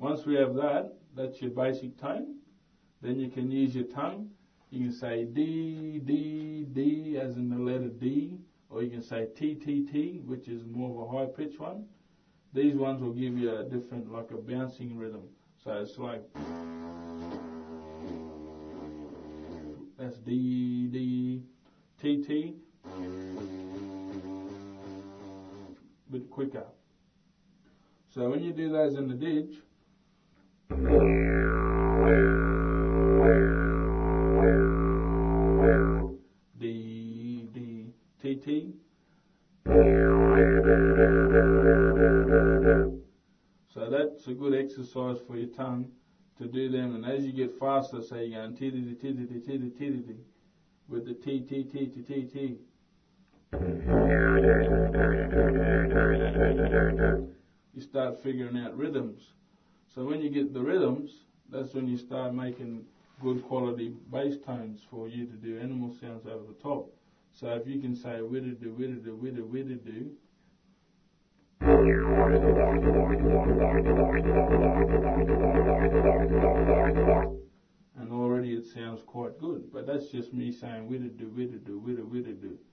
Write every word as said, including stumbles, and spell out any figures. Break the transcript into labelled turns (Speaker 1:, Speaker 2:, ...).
Speaker 1: Once we have that, that's your basic tone. Then you can use your tongue. You can say D, D, D, as in the letter D, or you can say T, T, T, which is more of a high-pitched one. These ones will give you a different, like a bouncing rhythm. So it's like, that's D, D, T, T, bit quicker. So when you do those in the ditch, D, D, T, T. So that's a good exercise for your tongue to do them. And as you get faster, say you're going titty titty titty titty with the T, T, T, T, T, T. You start figuring out rhythms. So when you get the rhythms, that's when you start making good quality bass tones for you to do animal sounds over the top. So if you can say widda-do, widda-do, widda, widda-do, and already it sounds quite good. But that's just me saying widda-do, widda-do, widda, widda-do.